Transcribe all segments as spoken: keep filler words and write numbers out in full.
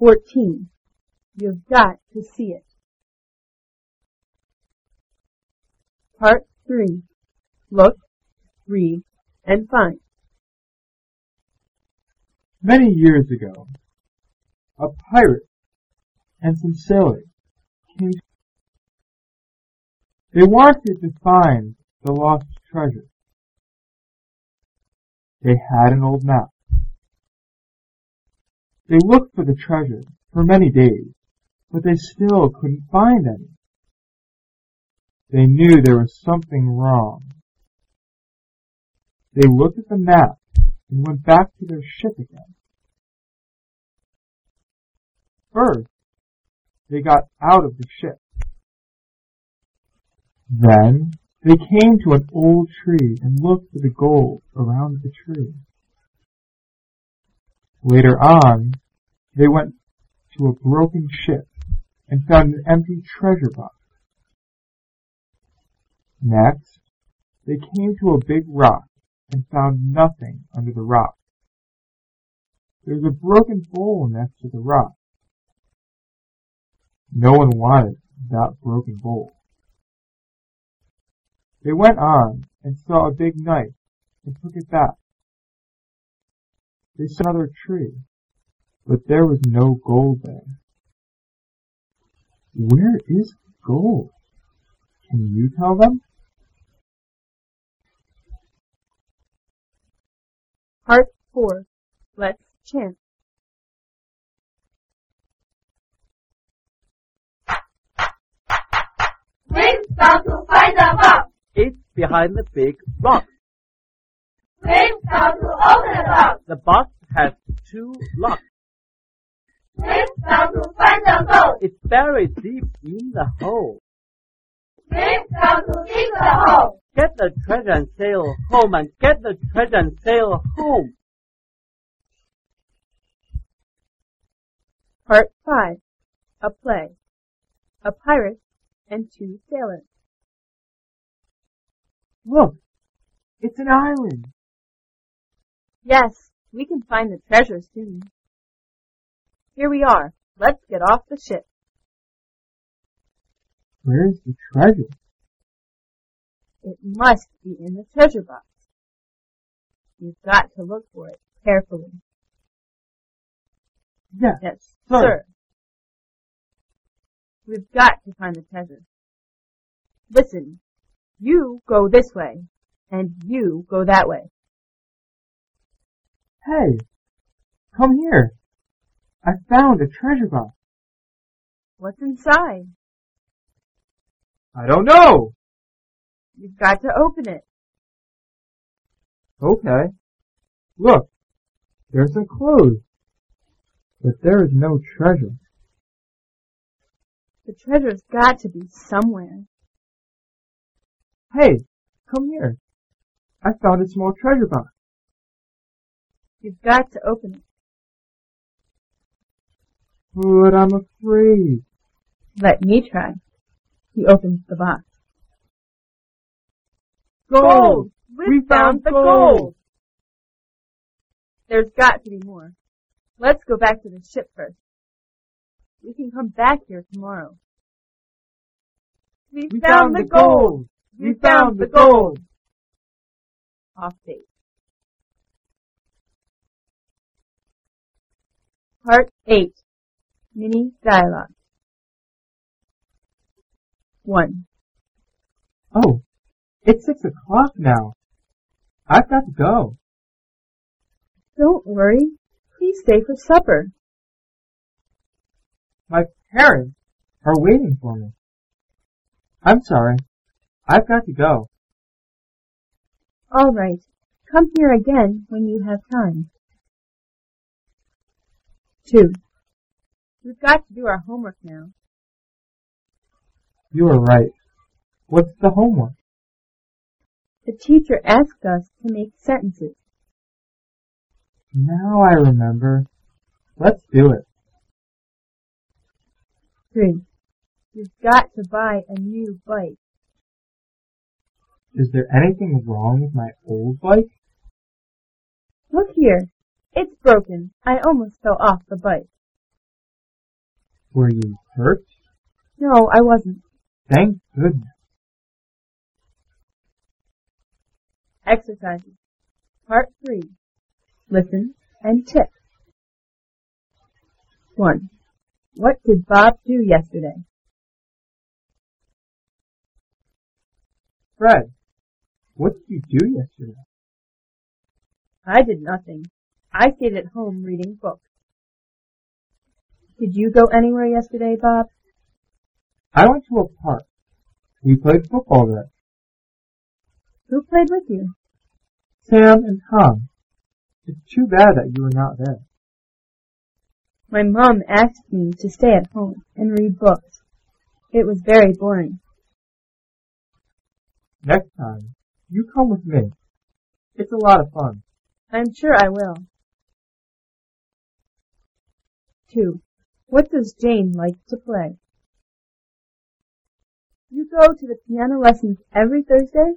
fourteen. You've got to see it. Part three. Look, read, and find. Many years ago, a pirate and some sailors came. They wanted to find the lost treasure. They had an old map. They looked for the treasure for many days, but they still couldn't find any. They knew there was something wrong. They looked at the map and went back to their ship again. First, they got out of the ship. Then, they came to an old tree and looked for the gold around the tree. Later on, they went to a broken ship and found an empty treasure box. Next, they came to a big rock and found nothing under the rock. There was a broken bowl next to the rock. No one wanted that broken bowl. They went on and saw a big knife and took it back. They saw another tree, but there was no gold there. Where is the gold? Can you tell them? Part four. Let's chant. We've come to find the box. It's behind the big rock. We've come to open the box. The box has two locks. We've come to find the gold. It's buried deep in the hole. We've come to dig the hole. Get the treasure and sail home, and get the treasure and sail home. Part five. A play. A pirate and two sailors. Look, it's an island. Yes, we can find the treasure soon. Here we are. Let's get off the ship. Where's the treasure? It must be in the treasure box. You've got to look for it carefully. Yes, Yes, sir. sir. We've got to find the treasure. Listen, you go this way, and you go that way. Hey, come here. I found a treasure box. What's inside? I don't know. You've got to open it. Okay. Look, there's some clothes, but there is no treasure. The treasure's got to be somewhere. Hey, come here. I found a small treasure box. You've got to open it. But I'm afraid. Let me try. He opens the box. Gold! We, We found found the gold! gold! There's got to be more. Let's go back to the ship first. We can come back here tomorrow. We, We found the gold! We found the gold! Off date. Part eight. Mini Dialogue. one. Oh, it's six o'clock now. I've got to go. Don't worry. Please stay for supper. My parents are waiting for me. I'm sorry. I've got to go. All right. Come here again when you have time. two. We've got to do our homework now. You are right. What's the homework? The teacher asked us to make sentences. Now I remember. Let's do it. three. You've got to buy a new bike. Is there anything wrong with my old bike? Look here. It's broken. I almost fell off the bike. Were you hurt? No, I wasn't. Thank goodness. Exercises. Part three. Listen and tip. One. What did Bob do yesterday? Fred, what did you do yesterday? I did nothing. I stayed at home reading books. Did you go anywhere yesterday, Bob? I went to a park. We played football there. Who played with you? Sam and Tom. It's too bad that you were not there. My mom asked me to stay at home and read books. It was very boring. Next time, you come with me. It's a lot of fun. I'm sure I will. Two. What does Jane like to play? You go to the piano lessons every Thursday?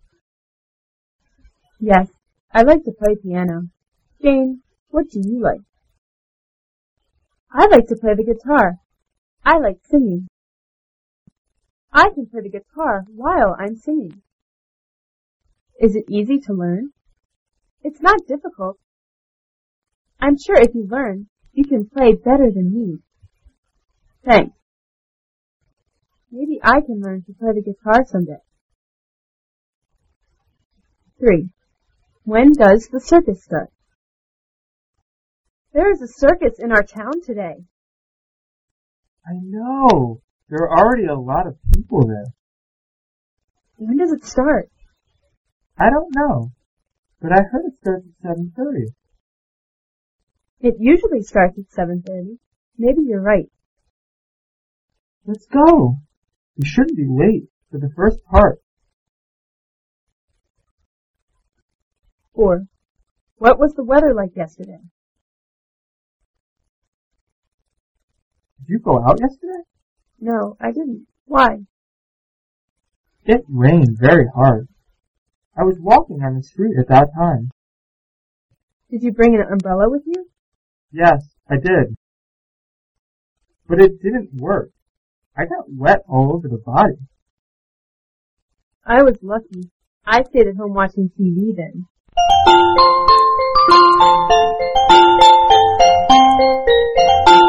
Yes, I like to play piano. Jane, what do you like? I like to play the guitar. I like singing. I can play the guitar while I'm singing. Is it easy to learn? It's not difficult. I'm sure if you learn, you can play better than me. Thanks. Maybe I can learn to play the guitar someday. Three. When does the circus start? There is a circus in our town today. I know. There are already a lot of people there. When does it start? I don't know, but I heard it starts at seven thirty. It usually starts at seven thirty. Maybe you're right. Let's go. We shouldn't be late for the first part. Four. What was the weather like yesterday? Did you go out yesterday? No, I didn't. Why? It rained very hard. I was walking on the street at that time. Did you bring an umbrella with you? Yes, I did. But it didn't work. I got wet all over the body. I was lucky. I stayed at home watching T V then. Thank you.